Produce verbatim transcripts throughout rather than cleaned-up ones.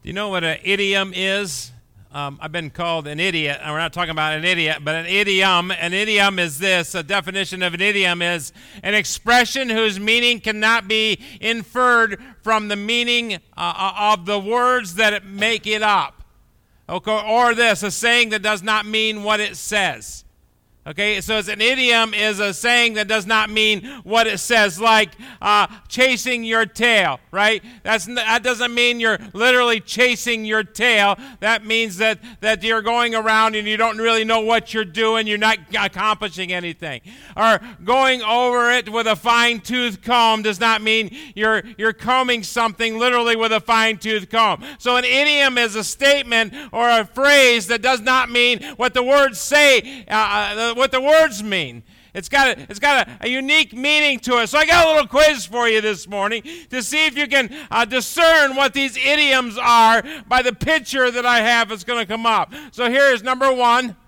Do you know what an idiom is? Um, I've been called an idiot, and we're not talking about an idiot, but an idiom. An idiom is this. A definition of an idiom is an expression whose meaning cannot be inferred from the meaning uh, of the words that make it up. Okay, or this, a saying that does not mean what it says. Okay, so it's an idiom is a saying that does not mean what it says, like uh, chasing your tail, right? That's that doesn't mean you're literally chasing your tail. That means that, that you're going around and you don't really know what you're doing. You're not accomplishing anything. Or going over it with a fine-tooth comb does not mean you're you're combing something literally with a fine-tooth comb. So an idiom is a statement or a phrase that does not mean what the words say. Uh, what the words mean. It's got a, it's got a, a unique meaning to it. So I got a little quiz for you this morning to see if you can uh, discern what these idioms are by the picture that I have that's going to come up. So here's number one.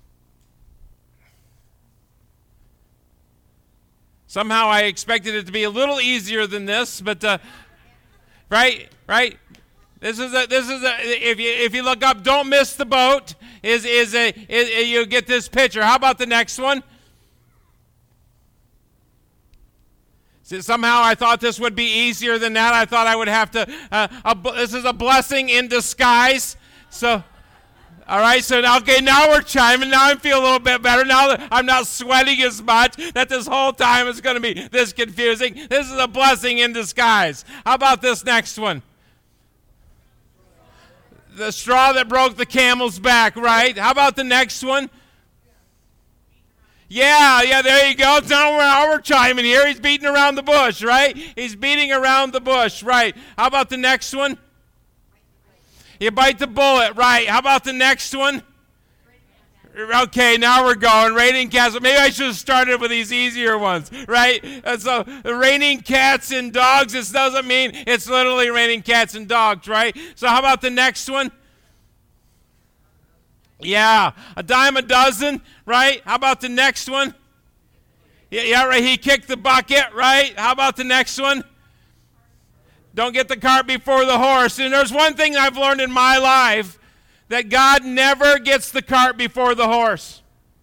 Somehow I expected it to be a little easier than this, but uh, right, right. This is a, this is a, if you if you look up, don't miss the boat, is is a is, you get this picture. How about the next one? See, somehow I thought this would be easier than that. I thought I would have to, uh, a, this is a blessing in disguise. So, all right, so now, okay, now we're chiming. Now I feel a little bit better. Now that I'm not sweating as much, that this whole time is going to be this confusing. This is a blessing in disguise. How about this next one? The straw that broke the camel's back, right? How about the next one? Yeah, yeah, there you go. Now we're, now we're chiming here. He's beating around the bush, right? He's beating around the bush, right? How about the next one? You bite the bullet, right? How about the next one? Okay, now we're going. Raining cats. Maybe I should have started with these easier ones, right? And so, raining cats and dogs, this doesn't mean it's literally raining cats and dogs, right? So how about the next one? Yeah, a dime a dozen, right? How about the next one? Yeah, yeah, right. He kicked the bucket, right? How about the next one? Don't get the cart before the horse. And there's one thing I've learned in my life, that God never gets the cart before the horse.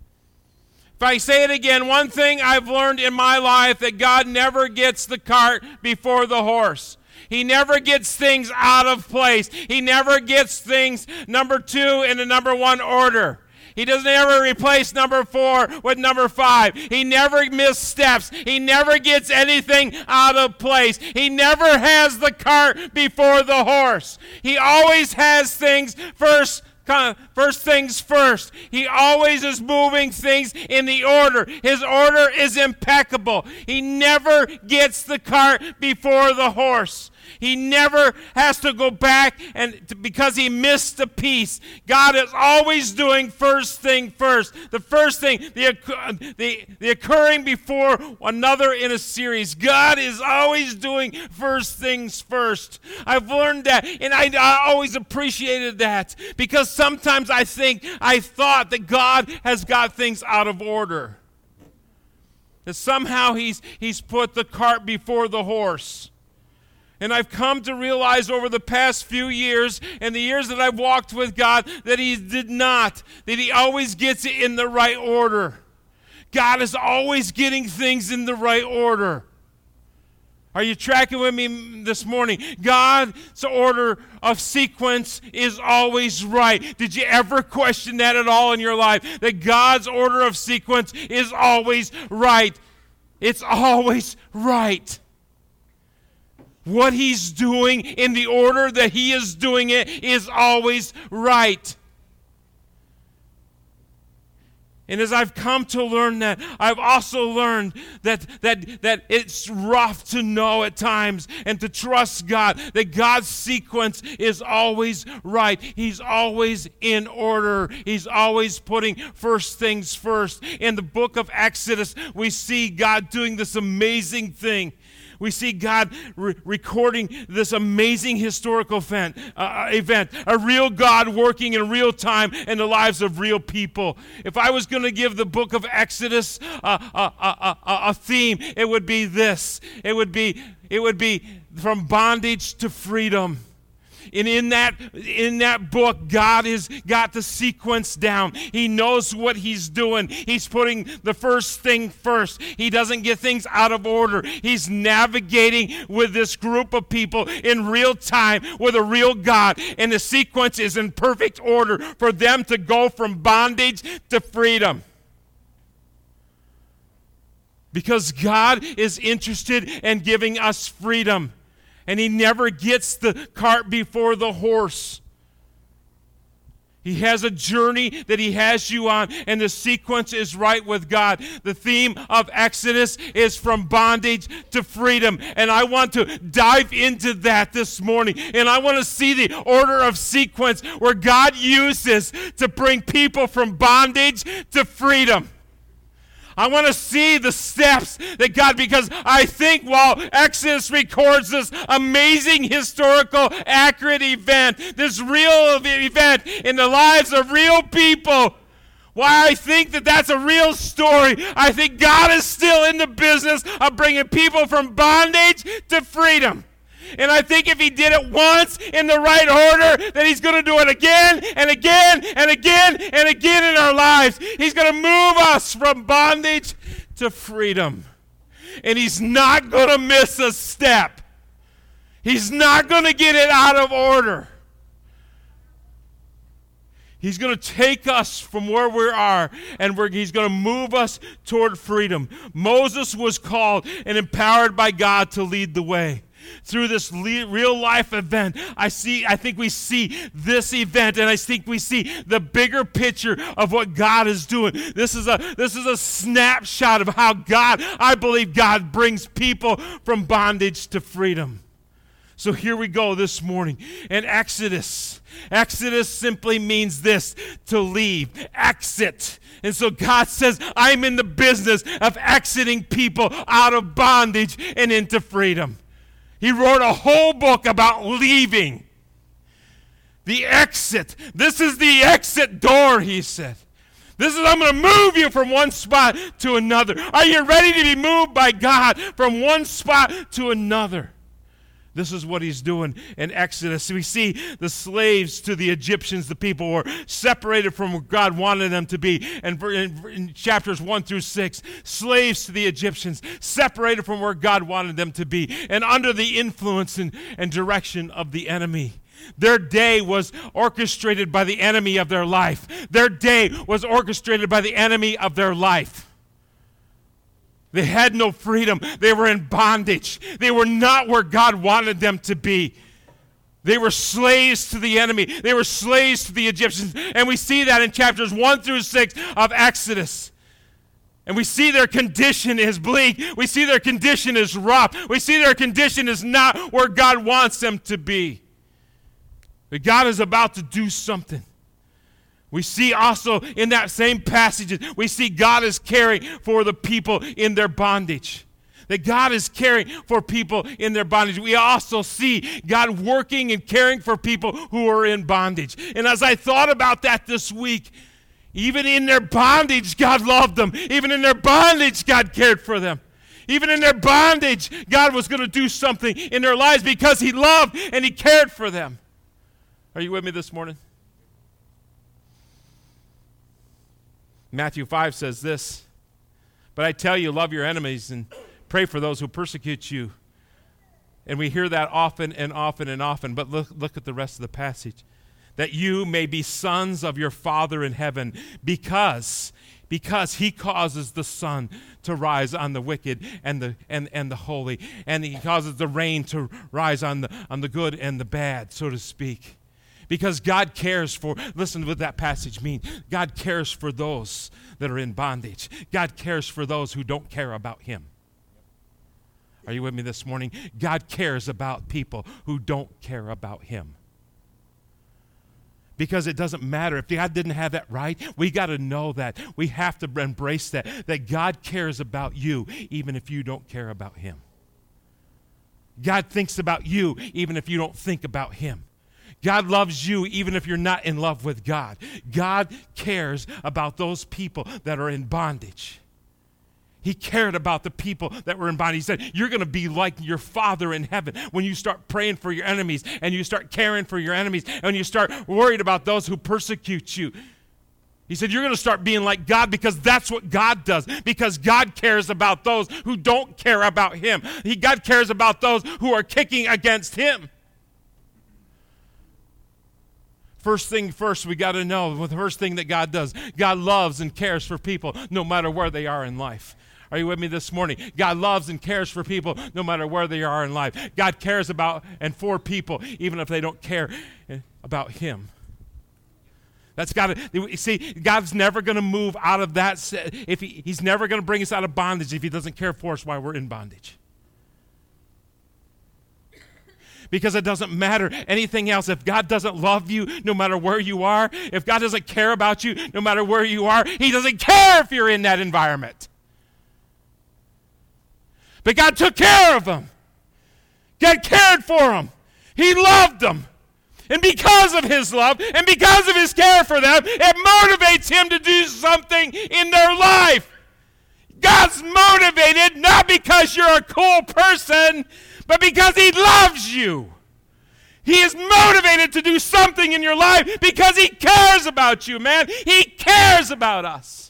If I say it again, one thing I've learned in my life, that God never gets the cart before the horse. He never gets things out of place. He never gets things number two in the number one order. He doesn't ever replace number four with number five. He never missteps. He never gets anything out of place. He never has the cart before the horse. He always has things first. First things first. He always is moving things in the order. His order is impeccable. He never gets the cart before the horse. He never has to go back and to, because he missed a piece. God is always doing first thing first. The first thing, the, the, the occurring before another in a series. God is always doing first things first. I've learned that, and I, I always appreciated that, because sometimes I think, I thought that God has got things out of order. That somehow he's, he's put the cart before the horse. And I've come to realize over the past few years, and the years that I've walked with God, that he did not, that he always gets it in the right order. God is always getting things in the right order. Are you tracking with me this morning? God's order of sequence is always right. Did you ever question that at all in your life? That God's order of sequence is always right. It's always right. What he's doing in the order that he is doing it is always right. And as I've come to learn that, I've also learned that, that, that it's rough to know at times and to trust God, that God's sequence is always right. He's always in order. He's always putting first things first. In the book of Exodus, we see God doing this amazing thing. We see God re- recording this amazing historical event, uh, event, a real God working in real time in the lives of real people. If I was going to give the book of Exodus uh, a, a, a, a theme, it would be this. It would be, it would be from bondage to freedom. And in that, in that book, God has got the sequence down. He knows what he's doing. He's putting the first thing first. He doesn't get things out of order. He's navigating with this group of people in real time with a real God. And the sequence is in perfect order for them to go from bondage to freedom. Because God is interested in giving us freedom. And he never gets the cart before the horse. He has a journey that he has you on, and the sequence is right with God. The theme of Exodus is from bondage to freedom, and I want to dive into that this morning, and I want to see the order of sequence where God uses to bring people from bondage to freedom. I want to see the steps that God, because I think while Exodus records this amazing historical accurate event, this real event in the lives of real people, why I think that that's a real story. I think God is still in the business of bringing people from bondage to freedom. And I think if he did it once in the right order, then he's going to do it again and again and again and again in our lives. He's going to move us from bondage to freedom. And he's not going to miss a step. He's not going to get it out of order. He's going to take us from where we are, and we're, he's going to move us toward freedom. Moses was called and empowered by God to lead the way. Through this le- real life event, I see. I think we see this event, and I think we see the bigger picture of what God is doing. This is a this is a snapshot of how God, I believe, God brings people from bondage to freedom. So here we go this morning in Exodus. Exodus simply means this: to leave, exit. And so God says, I'm in the business of exiting people out of bondage and into freedom. He wrote a whole book about leaving. The exit. This is the exit door, he said. This is, I'm going to move you from one spot to another. Are you ready to be moved by God from one spot to another? This is what he's doing in Exodus. We see the slaves to the Egyptians, the people were separated from where God wanted them to be. And in chapters one through six, slaves to the Egyptians, separated from where God wanted them to be, and under the influence and, and direction of the enemy. Their day was orchestrated by the enemy of their life. Their day was orchestrated by the enemy of their life. They had no freedom. They were in bondage. They were not where God wanted them to be. They were slaves to the enemy. They were slaves to the Egyptians. And we see that in chapters one through six of Exodus. And we see their condition is bleak. We see their condition is rough. We see their condition is not where God wants them to be. But God is about to do something. We see also in that same passage, we see God is caring for the people in their bondage. That God is caring for people in their bondage. We also see God working and caring for people who are in bondage. And as I thought about that this week, even in their bondage, God loved them. Even in their bondage, God cared for them. Even in their bondage, God was going to do something in their lives because he loved and he cared for them. Are you with me this morning? Matthew five says this, but I tell you, love your enemies and pray for those who persecute you. And we hear that often and often and often, but look, look at the rest of the passage. That you may be sons of your Father in heaven, because, because he causes the sun to rise on the wicked and the and, and the holy, and he causes the rain to rise on the on the good and the bad, so to speak. Because God cares for, listen to what that passage means. God cares for those that are in bondage. God cares for those who don't care about him. Are you with me this morning? God cares about people who don't care about him. Because it doesn't matter. If God didn't have that right, we got to know that. We have to embrace that. That God cares about you even if you don't care about him. God thinks about you even if you don't think about him. God loves you even if you're not in love with God. God cares about those people that are in bondage. He cared about the people that were in bondage. He said, you're going to be like your Father in heaven when you start praying for your enemies and you start caring for your enemies and you start worried about those who persecute you. He said, you're going to start being like God because that's what God does, because God cares about those who don't care about him. He, God cares about those who are kicking against him. First thing first, we got to know the first thing that God does. God loves and cares for people no matter where they are in life. Are you with me this morning? God loves and cares for people no matter where they are in life. God cares about and for people even if they don't care about him. That's got to, you see, God's never going to move out of that. If he, he's never going to bring us out of bondage if he doesn't care for us while we're in bondage. Because it doesn't matter anything else. If God doesn't love you no matter where you are, if God doesn't care about you no matter where you are, he doesn't care if you're in that environment. But God took care of them. God cared for them. He loved them. And because of his love and because of his care for them, it motivates him to do something in their life. God's motivated not because you're a cool person, but because he loves you. He is motivated to do something in your life because he cares about you, man. He cares about us.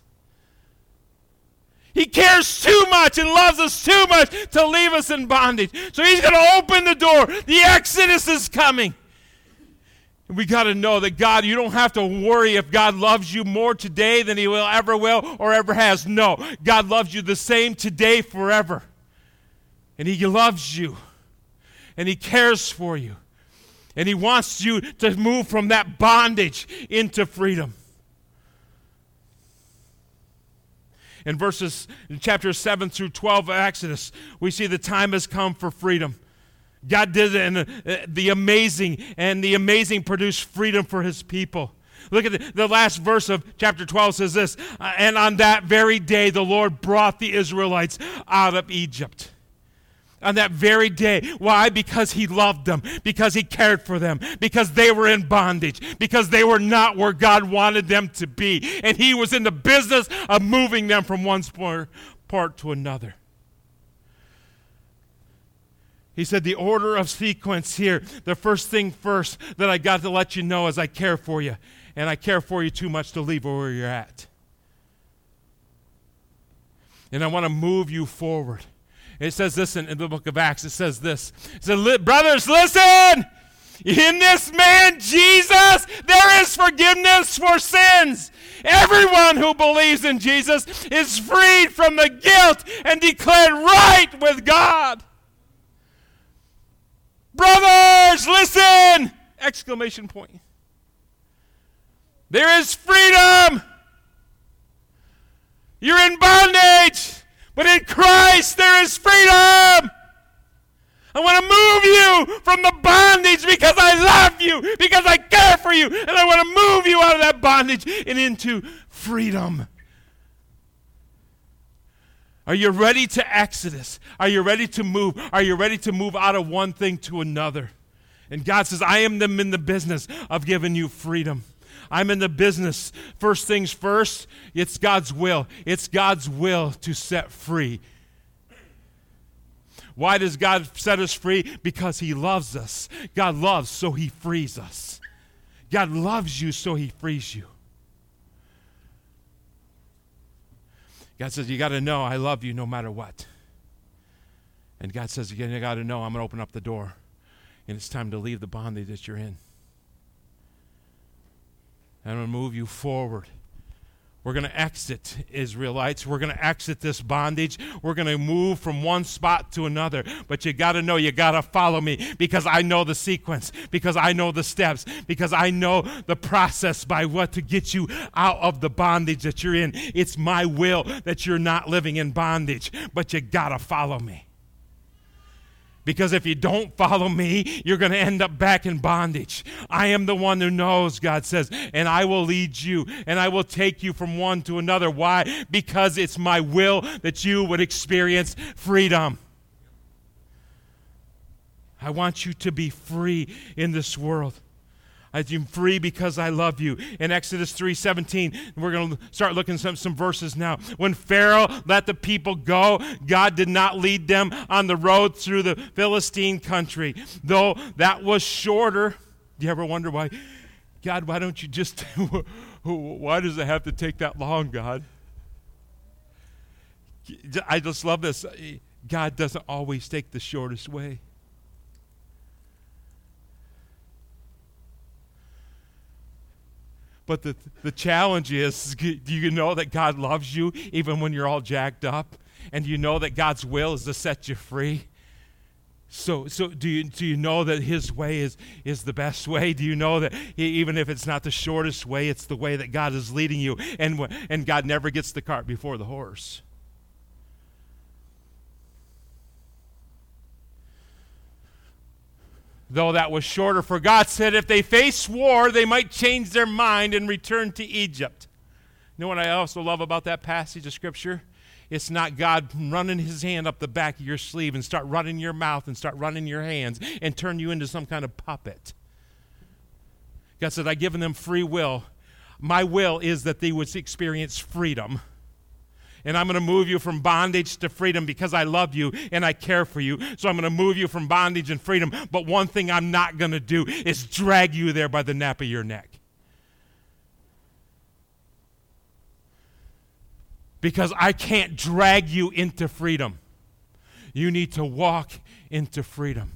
He cares too much and loves us too much to leave us in bondage. So he's going to open the door. The Exodus is coming. We got to know that God, you don't have to worry if God loves you more today than he will ever will or ever has. No, God loves you the same today forever. And he loves you. And he cares for you. And he wants you to move from that bondage into freedom. In verses, in chapters seven through twelve of Exodus, we see the time has come for freedom. God did it, and uh, the amazing, and the amazing produced freedom for his people. Look at the, the last verse of chapter twelve says this, uh, and on that very day the Lord brought the Israelites out of Egypt. On that very day. Why? Because he loved them. Because he cared for them. Because they were in bondage. Because they were not where God wanted them to be. And he was in the business of moving them from one part to another. He said the order of sequence here, the first thing first that I got to let you know is I care for you. And I care for you too much to leave where you're at. And I want to move you forward. It says this in, in the book of Acts. It says this. It says, brothers, listen. In this man, Jesus, there is forgiveness for sins. Everyone who believes in Jesus is freed from the guilt and declared right with God. Brothers, listen! Exclamation point. There is freedom. You're in bondage. But in Christ, there is freedom. I want to move you from the bondage because I love you, because I care for you, and I want to move you out of that bondage and into freedom. Are you ready to exodus? Are you ready to move? Are you ready to move out of one thing to another? And God says, I am in the business of giving you freedom. I'm in the business. First things first, it's God's will. It's God's will to set free. Why does God set us free? Because he loves us. God loves, so he frees us. God loves you, so he frees you. God says, you got to know I love you no matter what. And God says, again, you got to know I'm going to open up the door. And it's time to leave the bondage that you're in. I'm going to move you forward. We're going to exit, Israelites. We're going to exit this bondage. We're going to move from one spot to another. But you got to know, you got to follow me because I know the sequence, because I know the steps, because I know the process by what to get you out of the bondage that you're in. It's my will that you're not living in bondage, but you got to follow me. Because if you don't follow me, you're going to end up back in bondage. I am the one who knows, God says, and I will lead you, and I will take you from one to another. Why? Because it's my will that you would experience freedom. I want you to be free in this world. I'm free because I love you. In Exodus three seventeen, we're going to start looking at some, some verses now. When Pharaoh let the people go, God did not lead them on the road through the Philistine country, though that was shorter. Do you ever wonder why? God, why don't you just, why does it have to take that long, God? I just love this. God doesn't always take the shortest way. But the, the challenge is, do you know that God loves you even when you're all jacked up? And do you know that God's will is to set you free? So so do you do you know that his way is, is the best way? Do you know that he, even if it's not the shortest way, it's the way that God is leading you? And, and God never gets the cart before the horse. Though that was shorter, for God said if they face war, they might change their mind and return to Egypt. You know what I also love about that passage of Scripture? It's not God running his hand up the back of your sleeve and start running your mouth and start running your hands and turn you into some kind of puppet. God said, I've given them free will. My will is that they would experience freedom. And I'm going to move you from bondage to freedom because I love you and I care for you. So I'm going to move you from bondage and freedom. But one thing I'm not going to do is drag you there by the nape of your neck. Because I can't drag you into freedom. You need to walk into freedom.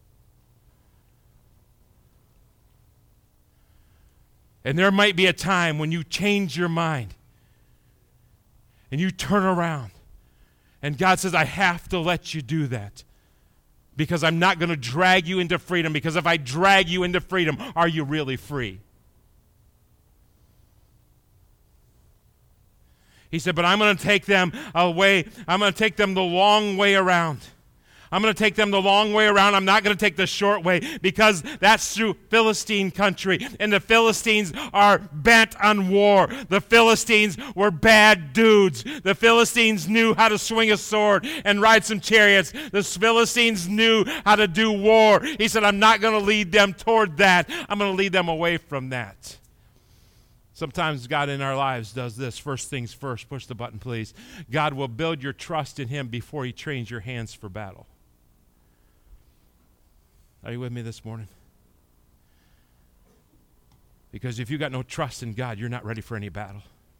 And there might be a time when you change your mind. And you turn around. And God says, I have to let you do that. Because I'm not going to drag you into freedom. Because if I drag you into freedom, are you really free? He said, but I'm going to take them away. I'm going to take them the long way around. I'm going to take them the long way around. I'm not going to take the short way because that's through Philistine country. And the Philistines are bent on war. The Philistines were bad dudes. The Philistines knew how to swing a sword and ride some chariots. The Philistines knew how to do war. He said, I'm not going to lead them toward that. I'm going to lead them away from that. Sometimes God in our lives does this. First things first, push the button, please. God will build your trust in him before he trains your hands for battle. Are you with me this morning? Because if you got no trust in God, you're not ready for any battle.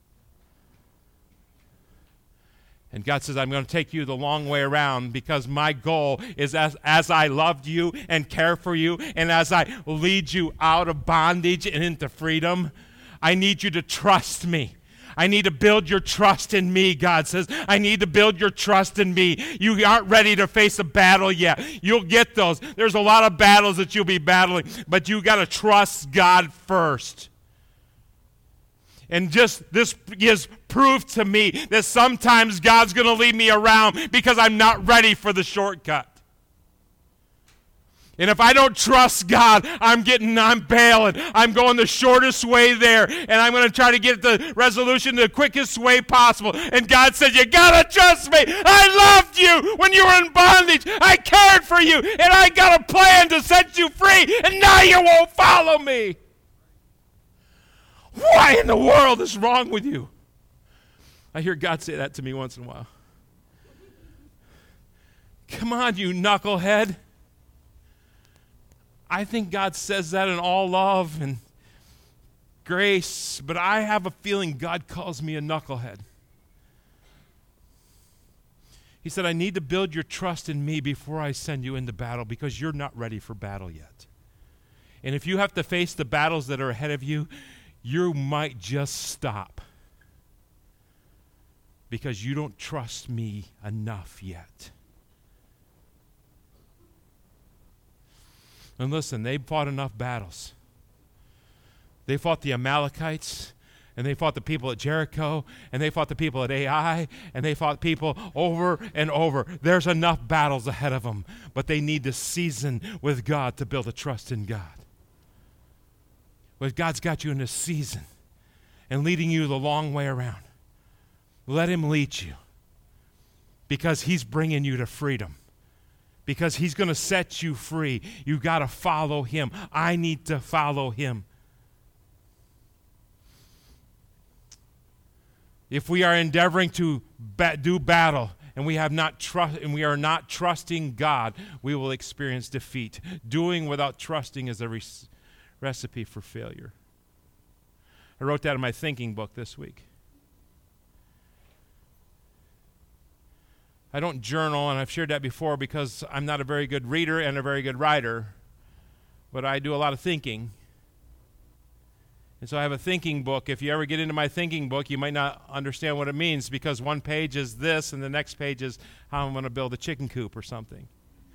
And God says, I'm going to take you the long way around because my goal is as, as I loved you and care for you and as I lead you out of bondage and into freedom, I need you to trust me. I need to build your trust in me, God says. I need to build your trust in me. You aren't ready to face a battle yet. You'll get those. There's a lot of battles that you'll be battling, but you got to trust God first. And just this gives proof to me that sometimes God's going to lead me around because I'm not ready for the shortcut. And if I don't trust God, I'm getting, I'm bailing. I'm going the shortest way there. And I'm going to try to get the resolution the quickest way possible. And God said, you got to trust me. I loved you when you were in bondage. I cared for you. And I got a plan to set you free. And now you won't follow me. Why in the world is wrong with you? I hear God say that to me once in a while. Come on, you knucklehead. I think God says that in all love and grace, but I have a feeling God calls me a knucklehead. He said, I need to build your trust in me before I send you into battle because you're not ready for battle yet. And if you have to face the battles that are ahead of you, you might just stop because you don't trust me enough yet. And listen, they fought enough battles. They fought the Amalekites, and they fought the people at Jericho, and they fought the people at Ai, and they fought people over and over. There's enough battles ahead of them, but they need to season with God to build a trust in God. But God's got you in a season and leading you the long way around. Let him lead you because he's bringing you to freedom. because he's going to set you free. You got to follow him. I need to follow him. If we are endeavoring to ba- do battle and we have not trust and we are not trusting God, we will experience defeat. Doing without trusting is a re- recipe for failure. I wrote that in my thinking book this week. I don't journal, and I've shared that before because I'm not a very good reader and a very good writer, but I do a lot of thinking. And so I have a thinking book. If you ever get into my thinking book, you might not understand what it means because one page is this and the next page is how I'm going to build a chicken coop or something.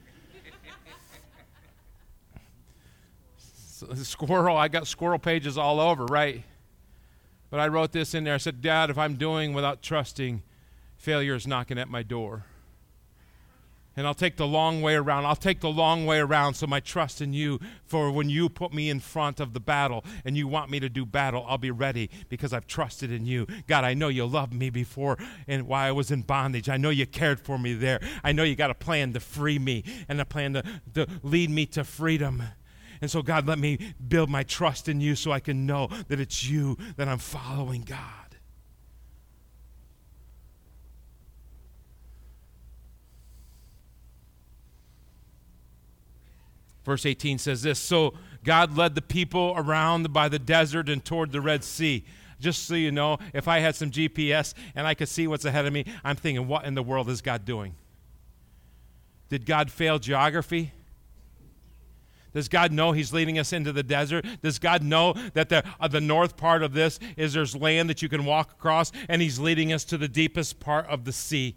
So the squirrel, I got squirrel pages all over, right? But I wrote this in there. I said, Dad, if I'm doing without trusting, failure is knocking at my door. And I'll take the long way around. I'll take the long way around so my trust in you, for when you put me in front of the battle and you want me to do battle, I'll be ready because I've trusted in you. God, I know you loved me before and while I was in bondage. I know you cared for me there. I know you got a plan to free me and a plan to, to lead me to freedom. And so, God, let me build my trust in you so I can know that it's you that I'm following, God. Verse eighteen says this, so God led the people around by the desert and toward the Red Sea. Just so you know, if I had some G P S and I could see what's ahead of me, I'm thinking, what in the world is God doing? Did God fail geography? Does God know he's leading us into the desert? Does God know that the, uh, the north part of this is there's land that you can walk across and he's leading us to the deepest part of the sea?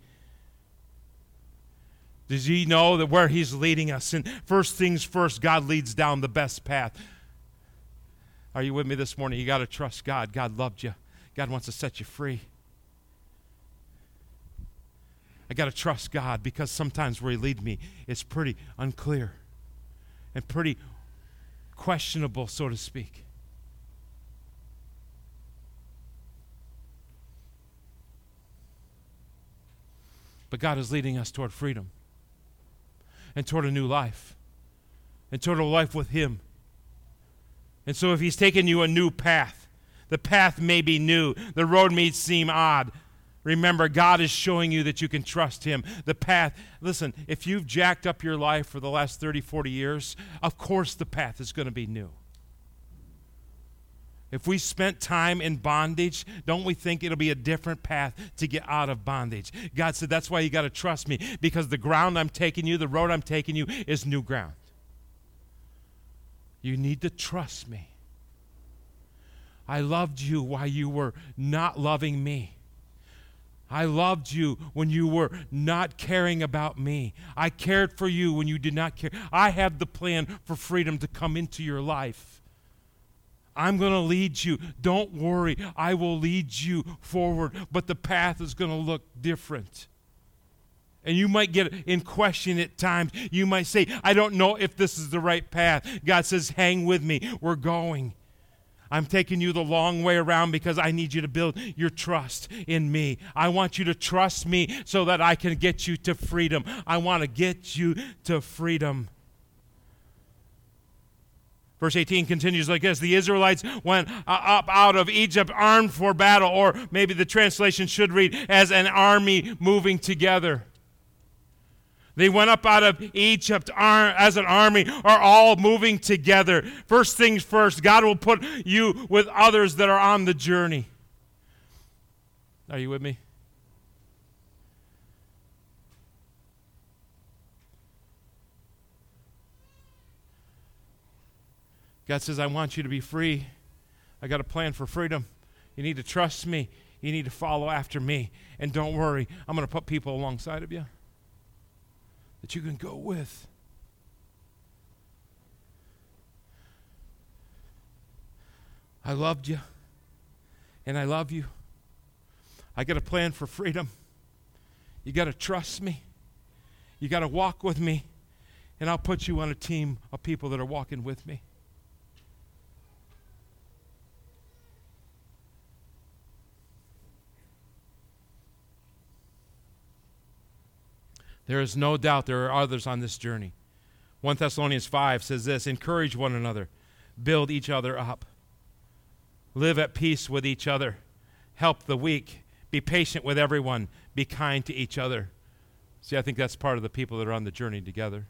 Does he know that where he's leading us? And first things first, God leads down the best path. Are you with me this morning? You got to trust God. God loved you. God wants to set you free. I got to trust God because sometimes where he leads me is pretty unclear and pretty questionable, so to speak. But God is leading us toward freedom and toward a new life and toward a life with him. And so if he's taken you a new path, the path may be new, the road may seem odd. Remember, God is showing you that you can trust him. The path, listen, if you've jacked up your life for the last thirty, forty years, of course the path is going to be new. If we spent time in bondage, don't we think it'll be a different path to get out of bondage? God said, that's why you got to trust me, because the ground I'm taking you, the road I'm taking you is new ground. You need to trust me. I loved you while you were not loving me. I loved you when you were not caring about me. I cared for you when you did not care. I have the plan for freedom to come into your life. I'm going to lead you. Don't worry. I will lead you forward, but the path is going to look different. And you might get in question at times. You might say, I don't know if this is the right path. God says, hang with me. We're going. I'm taking you the long way around because I need you to build your trust in me. I want you to trust me so that I can get you to freedom. I want to get you to freedom. Verse eighteen continues like this. The Israelites went uh, up out of Egypt armed for battle, or maybe the translation should read, as an army moving together. They went up out of Egypt as an army, are all moving together. First things first, God will put you with others that are on the journey. Are you with me? God says, I want you to be free. I got a plan for freedom. You need to trust me. You need to follow after me. And don't worry, I'm going to put people alongside of you that you can go with. I loved you, and I love you. I got a plan for freedom. You got to trust me. You got to walk with me, and I'll put you on a team of people that are walking with me. There is no doubt there are others on this journey. First Thessalonians five says this, encourage one another, build each other up, live at peace with each other, help the weak, be patient with everyone, be kind to each other. See, I think that's part of the people that are on the journey together.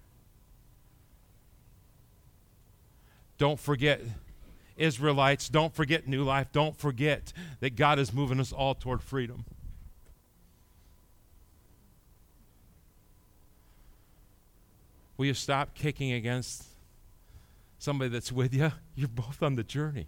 Don't forget Israelites, don't forget New Life, don't forget that God is moving us all toward freedom. Will you stop kicking against somebody that's with you? You're both on the journey.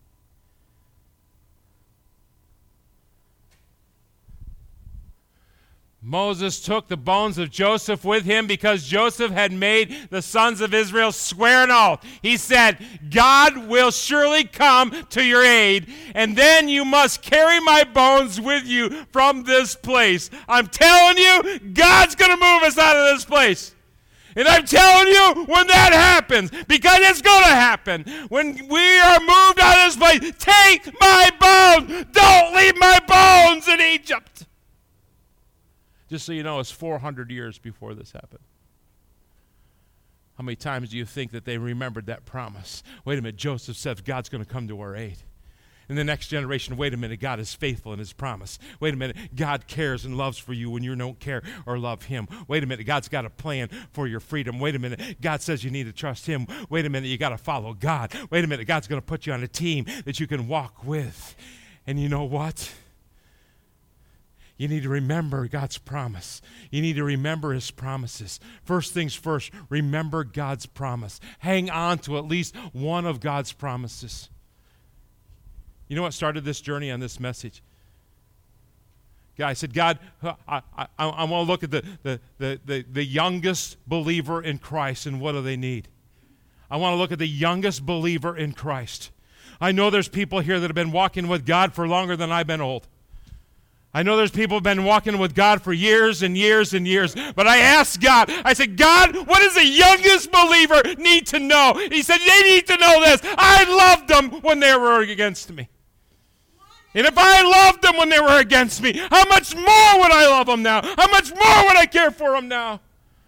Moses took the bones of Joseph with him because Joseph had made the sons of Israel swear an oath. He said, God will surely come to your aid, and then you must carry my bones with you from this place. I'm telling you, God's going to move us out of this place. And I'm telling you, when that happens, because it's going to happen, when we are moved out of this place, take my bones. Don't leave my bones in Egypt. Just so you know, it's four hundred years before this happened. How many times do you think that they remembered that promise? Wait a minute, Joseph said God's going to come to our aid. In the next generation, wait a minute, God is faithful in his promise. Wait a minute, God cares and loves for you when you don't care or love him. Wait a minute, God's got a plan for your freedom. Wait a minute, God says you need to trust him. Wait a minute, you got to follow God. Wait a minute, God's going to put you on a team that you can walk with. And you know what? You need to remember God's promise. You need to remember his promises. First things first, remember God's promise. Hang on to at least one of God's promises. You know what started this journey on this message? God, I said, God, I, I, I want to look at the, the, the, the, the youngest believer in Christ, and what do they need? I want to look at the youngest believer in Christ. I know there's people here that have been walking with God for longer than I've been old. I know there's people who have been walking with God for years and years and years. But I asked God, I said, God, what does the youngest believer need to know? He said, they need to know this. I loved them when they were against me. And if I loved them when they were against me, how much more would I love them now? How much more would I care for them now?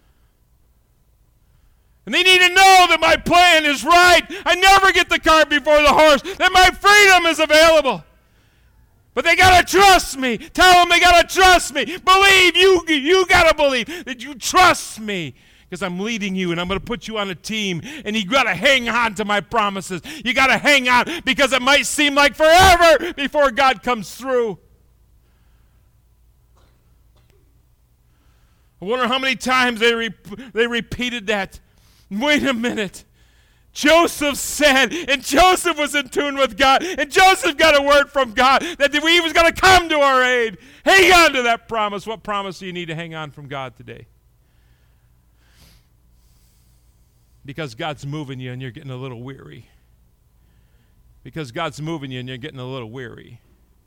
And they need to know that my plan is right. I never get the cart before the horse, that my freedom is available. But they got to trust me. Tell them they got to trust me. Believe, you, you got to believe that you trust me. Because I'm leading you and I'm going to put you on a team, and you got to hang on to my promises. You got to hang on because it might seem like forever before God comes through. I wonder how many times they re- they repeated that. Wait a minute. Joseph said, and Joseph was in tune with God, and Joseph got a word from God that he was going to come to our aid. Hang on to that promise. What promise do you need to hang on from God today? Because God's moving you and you're getting a little weary. Because God's moving you and you're getting a little weary.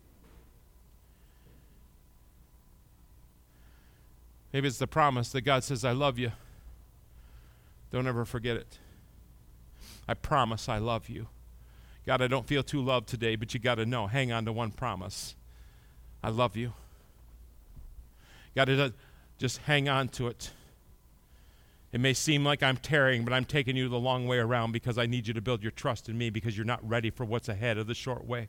Maybe it's the promise that God says, I love you. Don't ever forget it. I promise I love you. God, I don't feel too loved today, but you got to know, hang on to one promise. I love you. God, it, just hang on to it. It may seem like I'm tarrying, but I'm taking you the long way around because I need you to build your trust in me because you're not ready for what's ahead of the short way.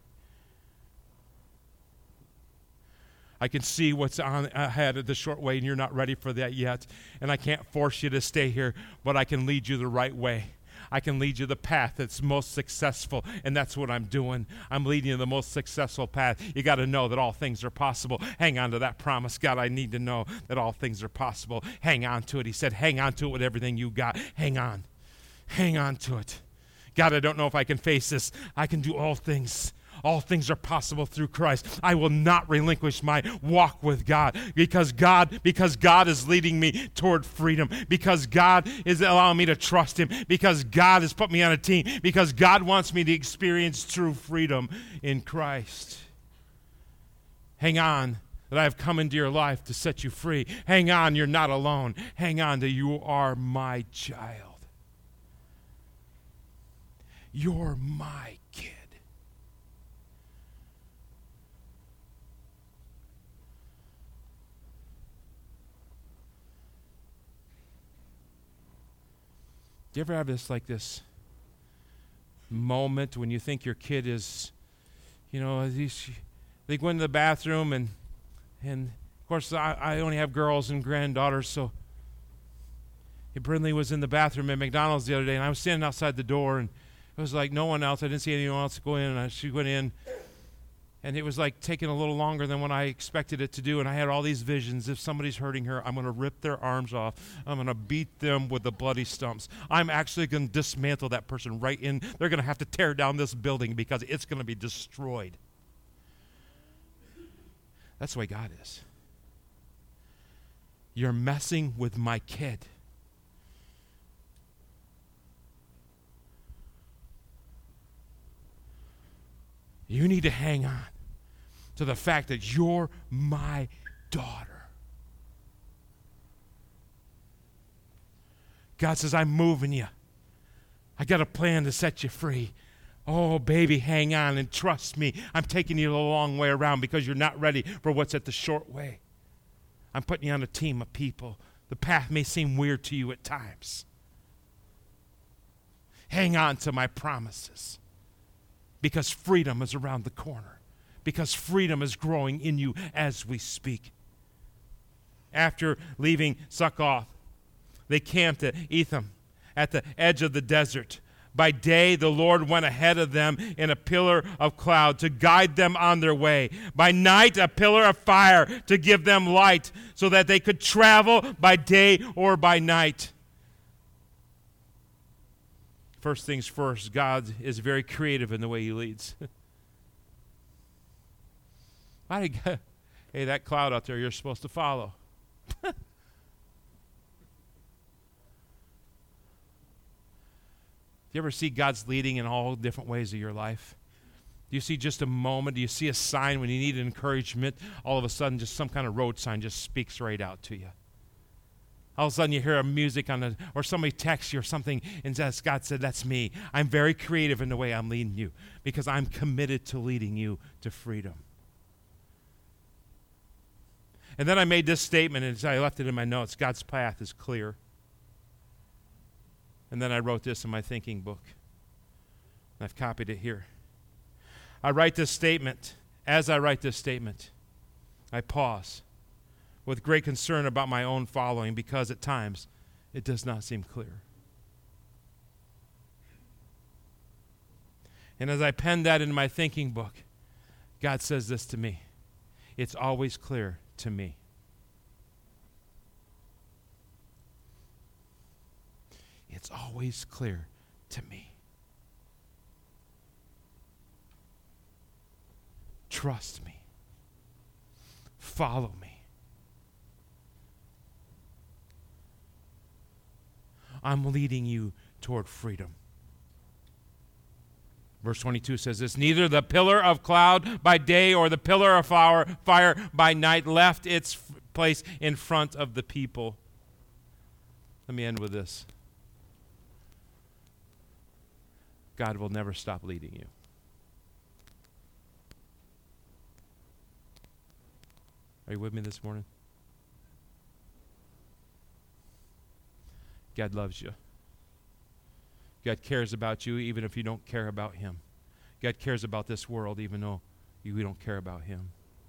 I can see what's on ahead of the short way, and you're not ready for that yet. And I can't force you to stay here, but I can lead you the right way. I can lead you the path that's most successful, and that's what I'm doing. I'm leading you the most successful path. You got to know that all things are possible. Hang on to that promise. God, I need to know that all things are possible. Hang on to it. He said, hang on to it with everything you got. Hang on. Hang on to it. God, I don't know if I can face this. I can do all things. All things are possible through Christ. I will not relinquish my walk with God because God, because God is leading me toward freedom, because God is allowing me to trust him, because God has put me on a team, because God wants me to experience true freedom in Christ. Hang on, that I have come into your life to set you free. Hang on, you're not alone. Hang on, that you are my child. You're my kid. Do you ever have this like this moment when you think your kid is, you know, these, they go into the bathroom and, and of course I, I only have girls and granddaughters, so Brindley was in the bathroom at McDonald's the other day, and I was standing outside the door, and it was like no one else. I didn't see anyone else go in, and I, she went in, and it was like taking a little longer than what I expected it to do, and I had all these visions. If somebody's hurting her, I'm going to rip their arms off. I'm going to beat them with the bloody stumps. I'm actually going to dismantle that person right in. They're going to have to tear down this building because it's going to be destroyed. That's the way God is. You're messing with my kid. You need to hang on to the fact that you're my daughter. God says, I'm moving you. I got a plan to set you free. Oh, baby, hang on and trust me. I'm taking you a long way around because you're not ready for what's at the short way. I'm putting you on a team of people. The path may seem weird to you at times. Hang on to my promises. Because freedom is around the corner. Because freedom is growing in you as we speak. After leaving Succoth, they camped at Etham, at the edge of the desert. By day, the Lord went ahead of them in a pillar of cloud to guide them on their way. By night, a pillar of fire to give them light so that they could travel by day or by night. First things first, God is very creative in the way he leads. Why did God, hey, that cloud out there you're supposed to follow. Do you ever see God's leading in all different ways of your life? Do you see just a moment? Do you see a sign when you need encouragement? All of a sudden, just some kind of road sign just speaks right out to you. All of a sudden you hear a music on a, or somebody texts you or something, and says, God said, that's me. I'm very creative in the way I'm leading you because I'm committed to leading you to freedom. And then I made this statement, and I left it in my notes. God's path is clear. And then I wrote this in my thinking book. And I've copied it here. I write this statement. As I write this statement, I pause with great concern about my own following because at times it does not seem clear. And as I pen that in my thinking book, God says this to me. It's always clear to me. It's always clear to me. Trust me. Follow me. I'm leading you toward freedom. Verse twenty-two says this, neither the pillar of cloud by day or the pillar of fire, fire by night left its f- place in front of the people. Let me end with this. God will never stop leading you. Are you with me this morning? God loves you. God cares about you even if you don't care about him. God cares about this world even though you don't care about him.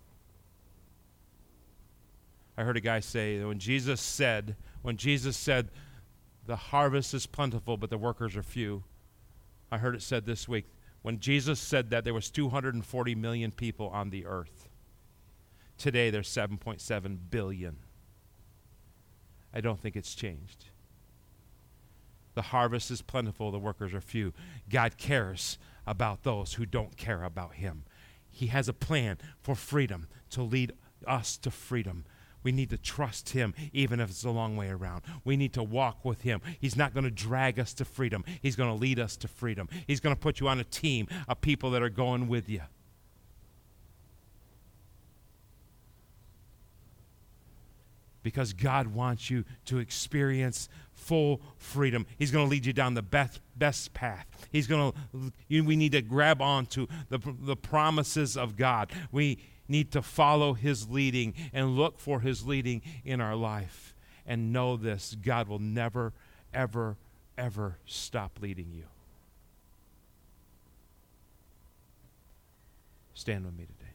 I heard a guy say that when Jesus said, when Jesus said, the harvest is plentiful but the workers are few, I heard it said this week, when Jesus said that there was two hundred forty million people on the earth. Today there's seven point seven billion. I don't think it's changed. The harvest is plentiful, the workers are few. God cares about those who don't care about him. He has a plan for freedom to lead us to freedom. We need to trust him even if it's a long way around. We need to walk with him. He's not going to drag us to freedom. He's going to lead us to freedom. He's going to put you on a team of people that are going with you. Because God wants you to experience full freedom. He's going to lead you down the best, best path. He's going to. You, we need to grab onto the, the promises of God. We need to follow his leading and look for his leading in our life. And know this, God will never, ever ever stop leading you. Stand with me today.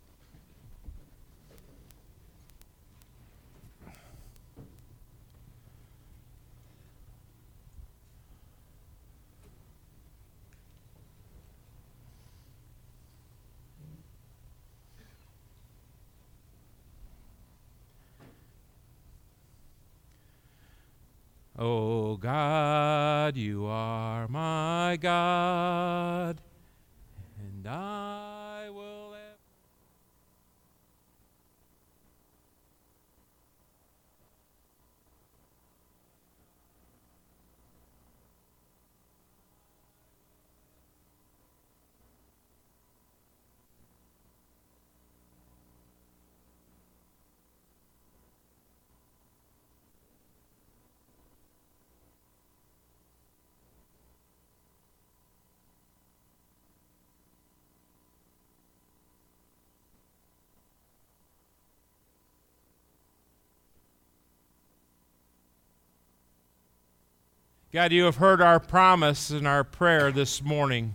Oh God, you are my God, and I will ever. God, you have heard our promise and our prayer this morning.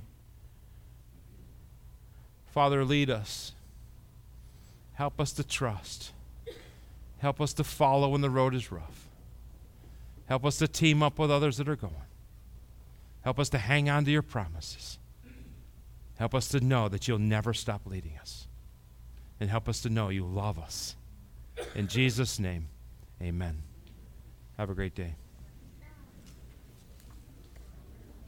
Father, lead us. Help us to trust. Help us to follow when the road is rough. Help us to team up with others that are going. Help us to hang on to your promises. Help us to know that you'll never stop leading us. And help us to know you love us. In Jesus' name, amen. Have a great day.